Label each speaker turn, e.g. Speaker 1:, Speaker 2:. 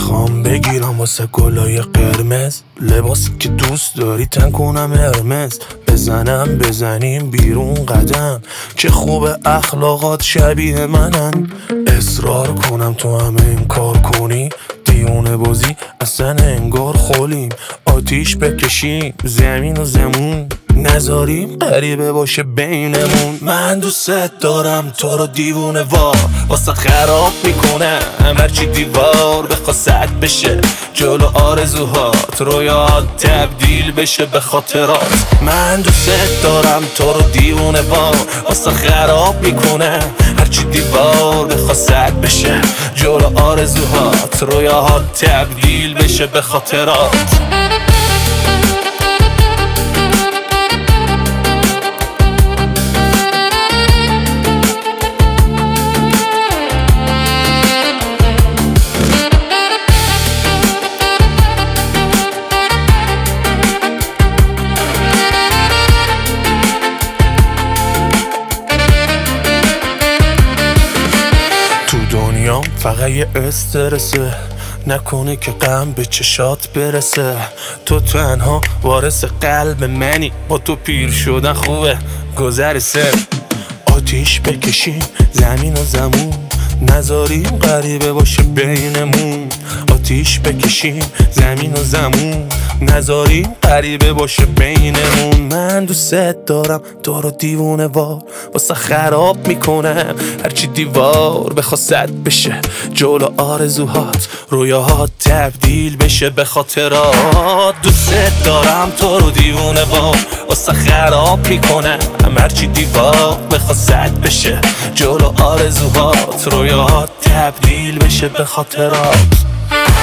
Speaker 1: میخوام بگیرم واسه گلای قرمز، لباسی که دوست داری تن کنم هرمز، بزنیم بیرون قدم، چه خوب اخلاقات شبیه منن. اصرار کنم تو هم این کار کنی، دیونه بازی اصلا انگار خولیم. آتیش بکشیم زمین و زمون، نذاریم غریبه باشه بینمون. من دوست دارم تو رو دیوونه وار، واسه خراب میکنم هرچی دیوار بخوا سد بشه، جلو آرزوهات رویات تبدیل بشه به خاطرات. من دوست دارم تو رو دیوونه وار، واسه خراب میکنم هرچی دیوار بخوا سد بشه، جلو آرزوهات رویات تبدیل بشه به خاطرات. دنیام فقط یه استرسه، نکنه که غم به چشات برسه. تو تنها وارث قلب منی، با تو پیر شدن خوبه گذرسه. آتیش بکشیم زمین و زمون، نذاریم غریبه باشه بینمون. آتیش بکشیم زمین و زمون، نذاریم غریبه باشه بینمون. من دوست دارم تو رو دیوونه وار، واسه خراب میکنم هرچی دیوار بخوا سد بشه، جلو آرزوهات رویاهات تبدیل بشه به خاطرات. دوست دارم تو رو دیوونه وار، واسه خراب میکنم هرچی دیوار بخوا سد بشه، جلو آرزوهات رویاهات تبدیل بشه به خاطرات.